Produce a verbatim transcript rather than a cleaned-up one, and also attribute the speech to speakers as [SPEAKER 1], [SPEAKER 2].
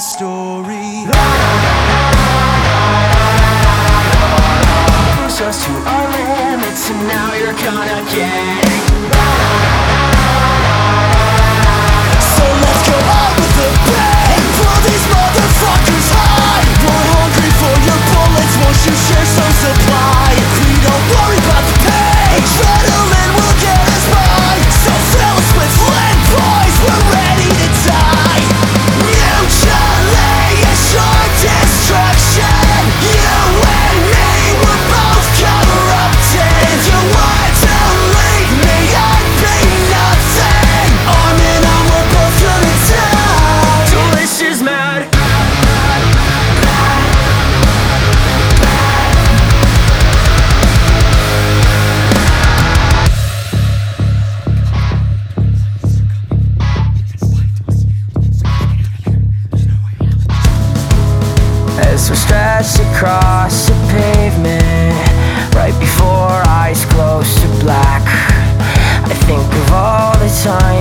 [SPEAKER 1] story. Push us to our limits, and now you're gonna get it. So let's go out with the bang, pull these motherfuckers high. We're hungry for your bullets, won't you share some supply? We don't worry about the pain, adrenaline will get us by. So fill us with lead, boys, we're ready to die. Mutually assured destruction. You and me, we're both corrupted. You want to leave me, I'd be nothing. Arm in arm, we're both gonna die. Delicious mad. As we're stretched across the pavement, right before eyes close to black, I think of all the times